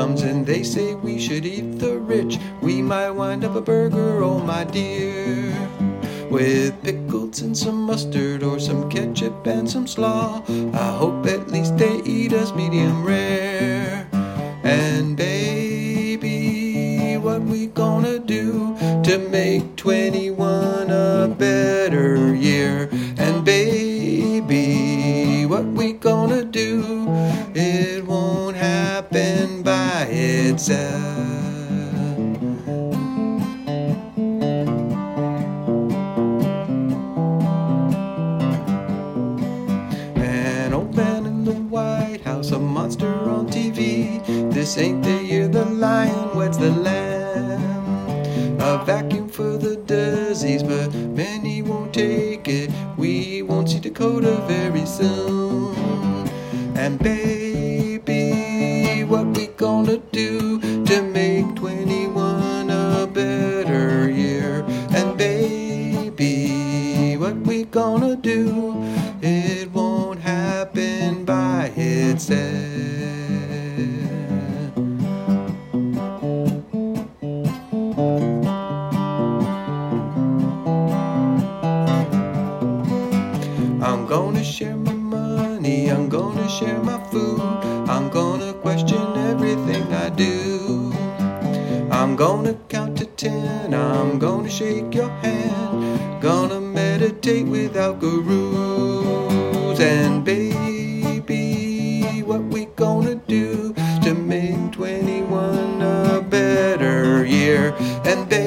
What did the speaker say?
comes and they say we should eat the rich, we might wind up a burger, oh my dear, with pickles and some mustard or some ketchup and some slaw. I hope at least they eat us medium rare. And baby, what we gonna do to make 21 a better year? And baby, what we gonna do? It won't happen by itself. An old man in the White House, a monster on TV. This ain't the year the lion weds the lamb. A vacuum for the disease, but many won't take it. We won't see Dakota very soon. And baby, what we gonna do to make 21 a better year? And baby, what we gonna do? It won't happen by itself. I'm gonna share my money, I'm gonna share my food, I'm gonna question everything I do. I'm gonna count to 10, I'm gonna shake your hand, gonna meditate without gurus. And baby, what we gonna do to make 21 a better year? And baby,